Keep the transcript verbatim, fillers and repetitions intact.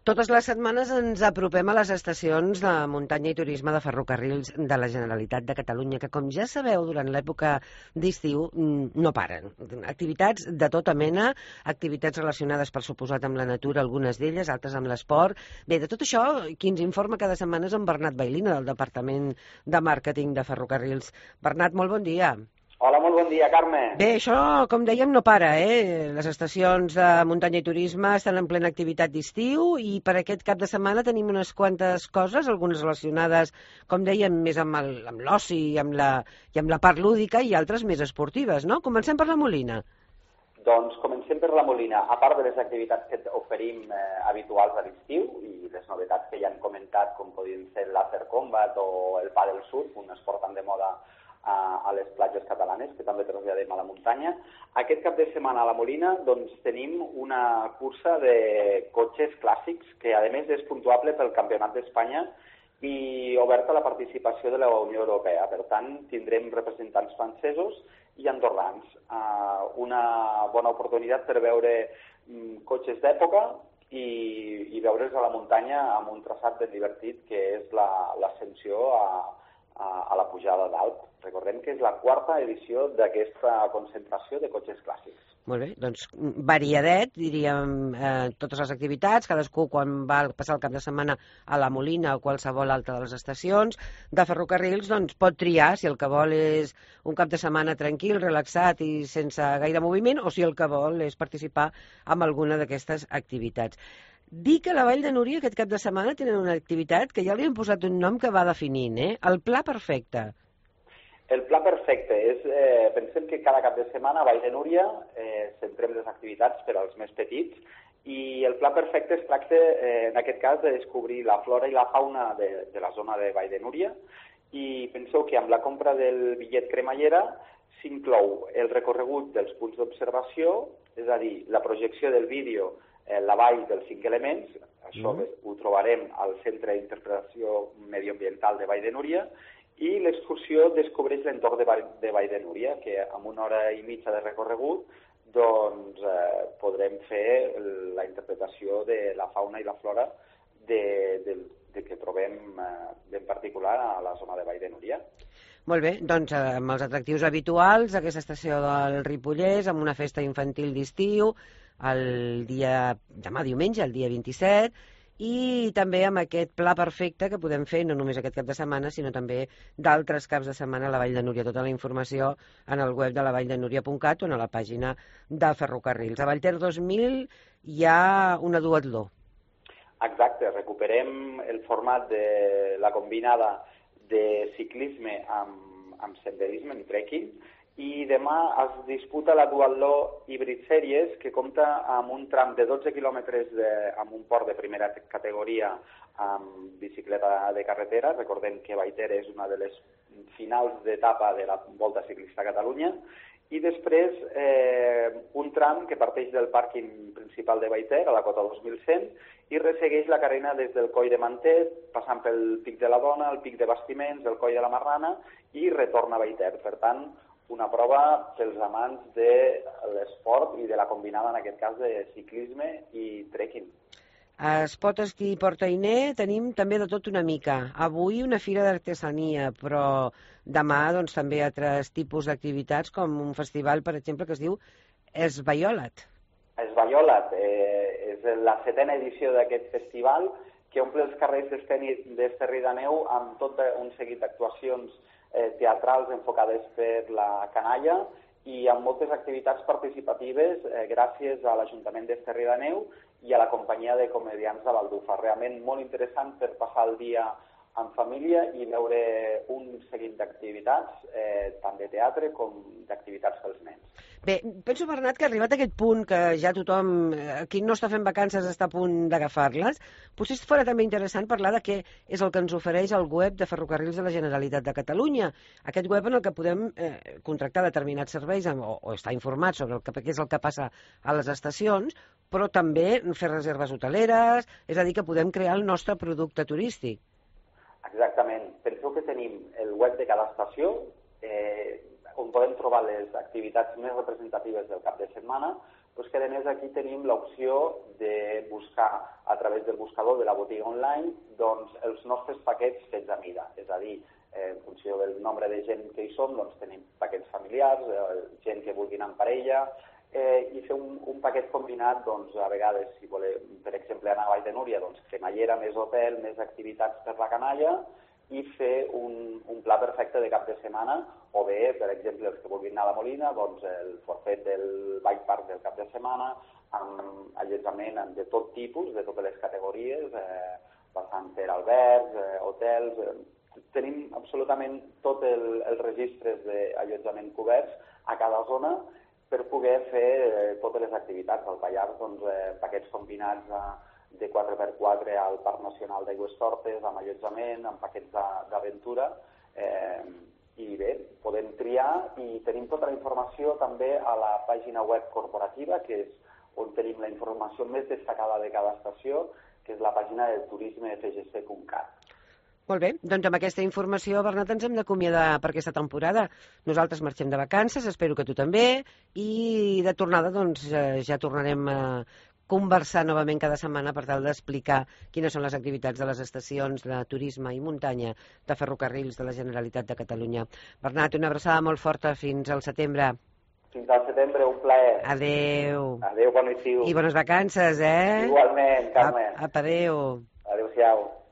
Totes les setmanes ens apropem a les estacions de muntanya i turisme de ferrocarrils de la Generalitat de Catalunya, que, com ja sabeu, durant l'època d'estiu no paren. Activitats de tota mena, activitats relacionades, per suposat, amb la natura, algunes d'elles, altres amb l'esport. Bé, de tot això, qui ens informa cada setmana és en Bernat Bailina, del Departament de Màrqueting de Ferrocarrils. Bernat, molt bon dia. Hola, molt bon dia, Carme. Bé, això, com dèiem, no para, eh? Les estacions de muntanya i turisme estan en plena activitat d'estiu i per aquest cap de setmana tenim unes quantes coses, algunes relacionades, com dèiem, més amb l'oci i amb la, i amb la part lúdica i altres més esportives, no? Comencem per la Molina. Doncs comencem per la Molina. A part de les activitats que oferim eh, habituals a l'estiu i les novetats que ja han comentat, com podien ser el Laser Combat o el Paddle Surf, un esport tan de moda a les platges catalanes, que també traslladem a la muntanya. Aquest cap de setmana a la Molina doncs, tenim una cursa de cotxes clàssics que, a més, és puntuable pel Campionat d'Espanya i oberta a la participació de la Unió Europea. Per tant, tindrem representants francesos i andorrans. Uh, una bona oportunitat per veure um, cotxes d'època i, i veure's a la muntanya amb un traçat ben divertit, que és l'ascensió a a la pujada d'Alp. Recordem que és la quarta edició d'aquesta concentració de cotxes clàssics. Molt bé, doncs variadet, diríem, eh, totes les activitats, cadascú quan va passar el cap de setmana a la Molina o qualsevol altra de les estacions de ferrocarrils, doncs pot triar si el que vol és un cap de setmana tranquil, relaxat i sense gaire moviment, o si el que vol és participar en alguna d'aquestes activitats. Dir que a la Vall de Núria aquest cap de setmana tenen una activitat que ja li han posat un nom que va definint, eh? El Pla Perfecte. El Pla Perfecte és, eh, pensem que cada cap de setmana a Vall de Núria eh, centrem les activitats per als més petits i el Pla Perfecte es tracta, eh, en aquest cas, de descobrir la flora i la fauna de, de la zona de Vall de Núria i penseu que amb la compra del bitllet cremallera s'inclou el recorregut dels punts d'observació, és a dir, la projecció del vídeo la vall dels cinc elements, això mm. ho trobarem al Centre d'Interpretació Medioambiental de Vall de Núria, i l'excursió descobreix l'entorn de, de Vall de Núria, que amb una hora i mitja de recorregut doncs, eh, podrem fer la interpretació de la fauna i la flora de, de, de que trobem eh, ben particular a la zona de Vall de Núria. Molt bé, doncs amb els atractius habituals, aquesta estació del Ripollès, amb una festa infantil d'estiu, el dia, demà diumenge, el dia vint-i-set, i també amb aquest pla perfecte que podem fer no només aquest cap de setmana, sinó també d'altres caps de setmana a la Vall de Núria. Tota la informació en el web de la vall de núria punt cat o a la pàgina de Ferrocarrils. A Vallter dos mil hi ha una duatló. Exacte, recuperem el format de la combinada de ciclisme amb, amb senderisme, amb trekking, i demà es disputa la duatló Hybrid Series, que compta amb un tram de dotze quilòmetres de, amb un port de primera categoria amb bicicleta de carretera. Recordem que Vallter és una de les finals d'etapa de la Volta Ciclista a Catalunya. I després eh, un tram que parteix del pàrquing principal de Vallter, a la cota dos mil cent, i ressegueix la carena des del Coll de Mantet, passant pel Pic de la Dona, el Pic de Bastiments, el Coll de la Marrana, i retorna a Vallter. Per tant, una prova pels amants de l'esport i de la combinada, en aquest cas, de ciclisme i trekking. A Espot Esquí i Port Ainé tenim també de tot una mica. Avui una fira d'artesania, però demà doncs, també altres tipus d'activitats, com un festival, per exemple, que es diu Esbaiolat. Esbaiolat eh, és la setena edició d'aquest festival que omple els carrers d'Esterri d'Àneu amb tot un seguit d'actuacions eh, teatrals enfocades per la canalla i amb moltes activitats participatives eh, gràcies a l'Ajuntament d'Esterri d'Àneu i a la companyia de comediants de Baldufa. Realment molt interessant per passar el dia en família i veure un seguit d'activitats, eh, tant de teatre com d'activitats pels nens. Bé, penso, Bernat, que arribat a aquest punt que ja tothom, qui no està fent vacances, està a punt d'agafar-les, potser fora també interessant parlar de què és el que ens ofereix el web de Ferrocarrils de la Generalitat de Catalunya. Aquest web en el que podem eh, contractar determinats serveis o, o estar informats sobre el que, què és el que passa a les estacions, però també fer reserves hoteleres, és a dir, que podem crear el nostre producte turístic. Exactament. Penseu que tenim el web de cada estació, eh, on podem trobar les activitats més representatives del cap de setmana, doncs que a més aquí tenim l'opció de buscar a través del buscador de la botiga online doncs, els nostres paquets fets a mida, és a dir, eh, en funció del nombre de gent que hi som, doncs tenim paquets familiars, eh, gent que vulgui anar en parella, eh, i fer un, un paquet combinat, doncs, a vegades, si volem, per exemple, anar a Vall de Núria, doncs, cremallera, més hotel, més activitats per la canalla, i fer un, un pla perfecte de cap de setmana, o bé, per exemple, els que vulguin anar a la Molina, doncs el forfet del bike park del cap de setmana, amb allotjament de tot tipus, de totes les categories, eh, passant per albergs, eh, hotels... Eh, tenim absolutament tots el, els registres d'allotjament coberts a cada zona per poder fer eh, totes les activitats. Al Pallars, doncs, eh, paquets combinats a, de quatre per quatre al Parc Nacional d'Aigüestortes, amb allotjament, amb paquets d'aventura, eh, i bé, podem triar i tenim tota la informació també a la pàgina web corporativa, que és on tenim la informació més destacada de cada estació, que és la pàgina de turisme f g c punt cat. Molt bé, doncs amb aquesta informació, Bernat, ens hem d'acomiadar per aquesta temporada. Nosaltres marxem de vacances, espero que tu també, i de tornada doncs ja tornarem a conversar novament cada setmana per tal d'explicar quines són les activitats de les estacions de turisme i muntanya de ferrocarrils de la Generalitat de Catalunya. Bernat, una abraçada molt forta fins al setembre. Fins al setembre, un plaer. Adéu. Adéu, bon estiu. I bones vacances, eh? Igualment, Carme. Apa, adéu. Adéu-siau.